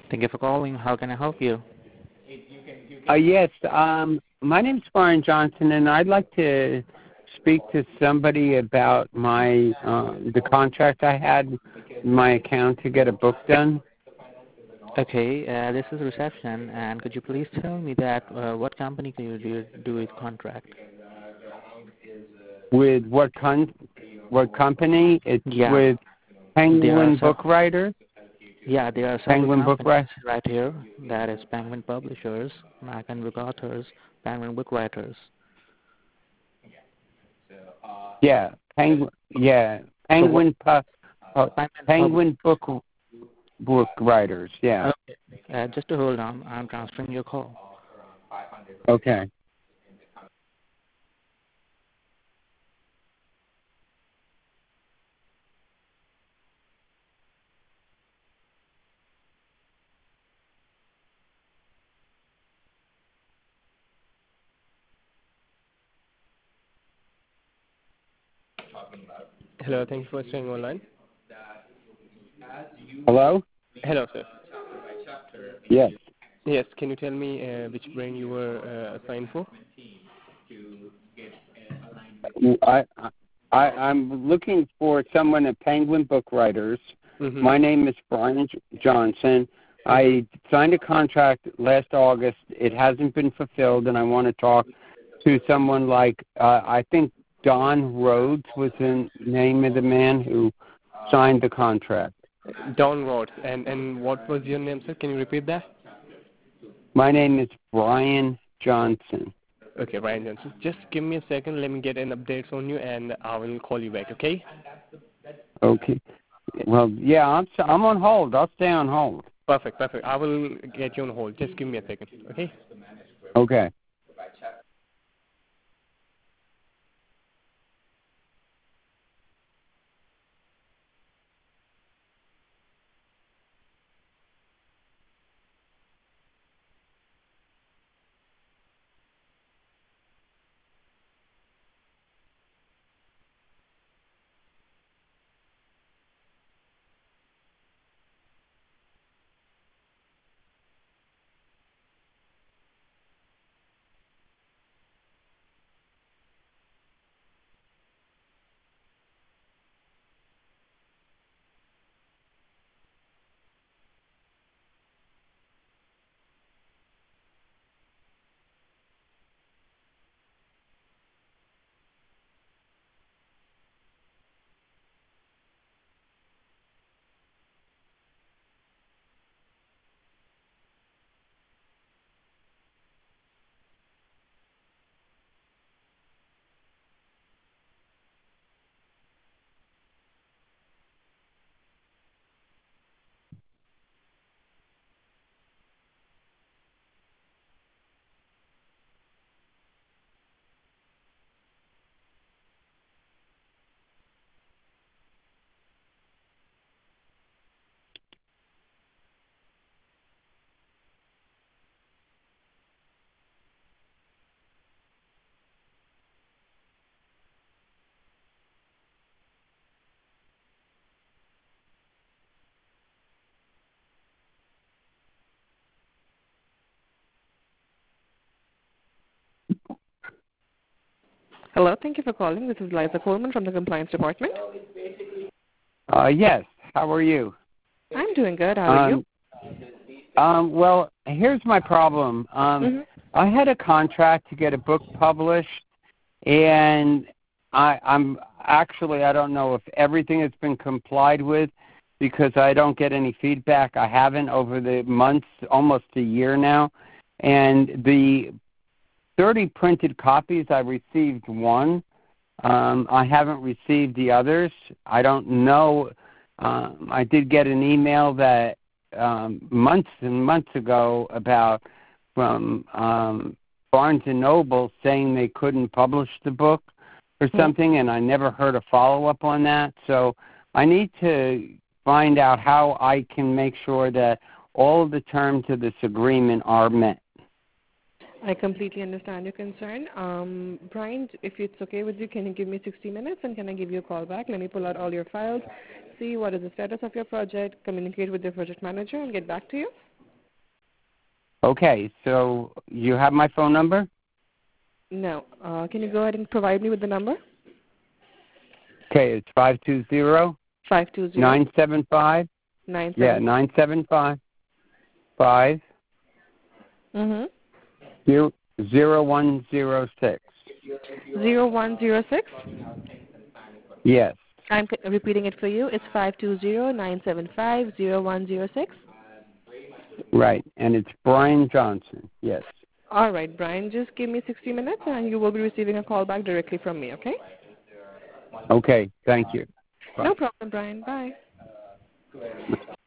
Thank you for calling. How can I help you? Yes, my name's Brian Johnson, and I'd like to speak to somebody about my the contract I had in my account to get a book done. Okay, this is reception, and could you please tell me that what company can you do with contract? With what company? It's Yeah, with there are Penguin Book Writer. yeah, there are several Penguin Book companies Writer. right here. That is Penguin Publishers, American Book Authors, Penguin Book Writers. Yeah, Penguin. Yeah, So what? Penguin Penguin Book Writers. Yeah. Okay. Just to hold on, I'm transferring your call. Okay. Hello, thank you for staying online. Hello. Hello, sir. Yes. Yes, can you tell me which brand you were assigned for? I, I'm looking for someone at Penguin Book Writers. Mm-hmm. My name is Brian Johnson. I signed a contract last August. It hasn't been fulfilled, and I want to talk to someone like, I think Don Rhodes was the name of the man who signed the contract. Don Rhodes. And what was your name, sir? Can you repeat that? My name is Brian Johnson. Okay, Brian Johnson. Just give me a second. Let me get an update on you, and I will call you back, okay? Okay. Well, yeah, I'm on hold. I'll stay on hold. Perfect. I will get you on hold. Just give me a second, okay? Okay. Hello, thank you for calling. This is Liza Coleman from the Compliance Department. Yes. How are you? I'm doing good. How are you? Well, here's my problem. I had a contract to get a book published, and I'm actually, I don't know if everything has been complied with because I don't get any feedback. I haven't over the months, almost a year now. And the 30 printed copies, I received one. I haven't received the others. I don't know. I did get an email that months and months ago from Barnes & Noble saying they couldn't publish the book or something, and I never heard a follow-up on that. So I need to find out how I can make sure that all of the terms of this agreement are met. I completely understand your concern. Brian, if it's okay with you, can you give me 60 minutes and can I give you a call back? Let me pull out all your files, see what is the status of your project, communicate with your project manager, and get back to you. Okay, so you have my phone number? No. Can you go ahead and provide me with the number? Okay, it's 520 520 975. Yeah, 975. 975 5 Mm-hmm. 0106. 0106. Yes, I'm repeating it for you. It's 520-975-0106. right. And it's Brian Johnson. Yes. All right, Brian, just give me 60 minutes and you will be receiving a call back directly from me, okay? Okay, thank you. Bye. No problem, Brian. Bye.